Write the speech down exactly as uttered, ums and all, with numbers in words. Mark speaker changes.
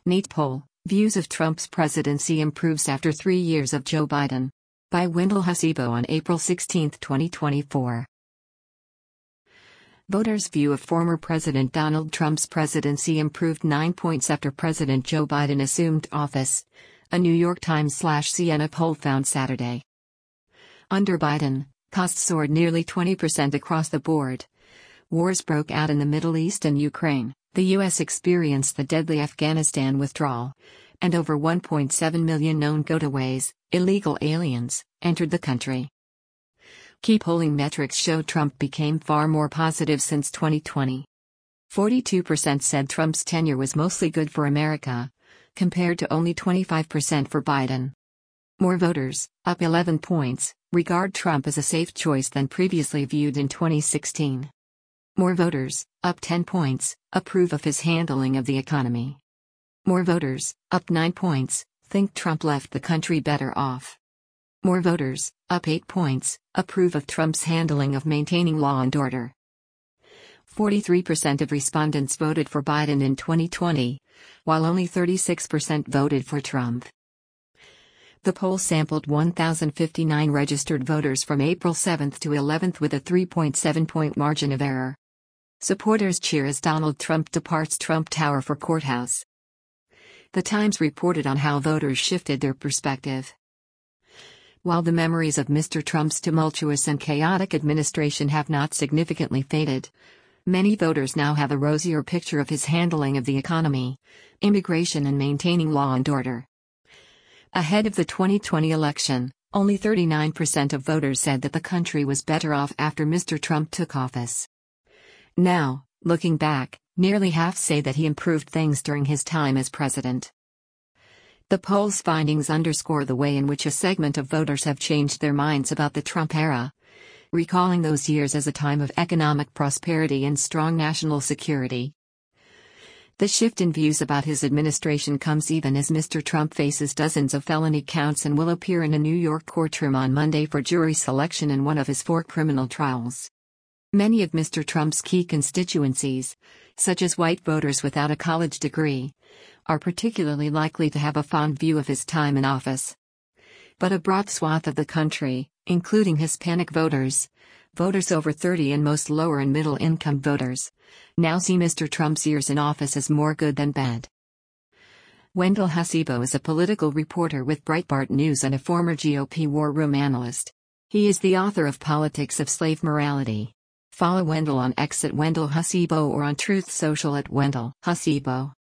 Speaker 1: NEAT poll, Views of Trump's Presidency Improves After Three Years of Joe Biden. By Wendell Hasibo on April sixteenth, twenty twenty-four. Voters' view of former President Donald Trump's presidency improved nine points after President Joe Biden assumed office, a New York Times/C N A poll found Saturday. Under Biden, costs soared nearly twenty percent across the board. Wars broke out in the Middle East and Ukraine, the U S experienced the deadly Afghanistan withdrawal, and over one point seven million known gotaways, illegal aliens, entered the country. Key polling metrics show Trump became far more positive since twenty twenty. forty-two percent said Trump's tenure was mostly good for America, compared to only twenty-five percent for Biden. More voters, up eleven points, regard Trump as a safe choice than previously viewed in twenty sixteen. More voters, up ten points, approve of his handling of the economy. More voters, up nine points, think Trump left the country better off. More voters, up eight points, approve of Trump's handling of maintaining law and order. forty-three percent of respondents voted for Biden in twenty twenty, while only thirty-six percent voted for Trump. The poll sampled one thousand fifty-nine registered voters from April seventh to eleventh with a three point seven point margin of error. Supporters cheer as Donald Trump departs Trump Tower for courthouse. The Times reported on how voters shifted their perspective. While the memories of Mister Trump's tumultuous and chaotic administration have not significantly faded, many voters now have a rosier picture of his handling of the economy, immigration and maintaining law and order. Ahead of the twenty twenty election, only thirty-nine percent of voters said that the country was better off after Mister Trump took office. Now, looking back, nearly half say that he improved things during his time as president. The poll's findings underscore the way in which a segment of voters have changed their minds about the Trump era, recalling those years as a time of economic prosperity and strong national security. The shift in views about his administration comes even as Mister Trump faces dozens of felony counts and will appear in a New York courtroom on Monday for jury selection in one of his four criminal trials. Many of Mister Trump's key constituencies, such as white voters without a college degree, are particularly likely to have a fond view of his time in office. But a broad swath of the country, including Hispanic voters, voters over thirty and most lower and middle-income voters, now see Mister Trump's years in office as more good than bad. Wendell Hasibo is a political reporter with Breitbart News and a former G O P war room analyst. He is the author of Politics of Slave Morality. Follow Wendell on X at Wendell Hasibo or on Truth Social at Wendell Hasibo.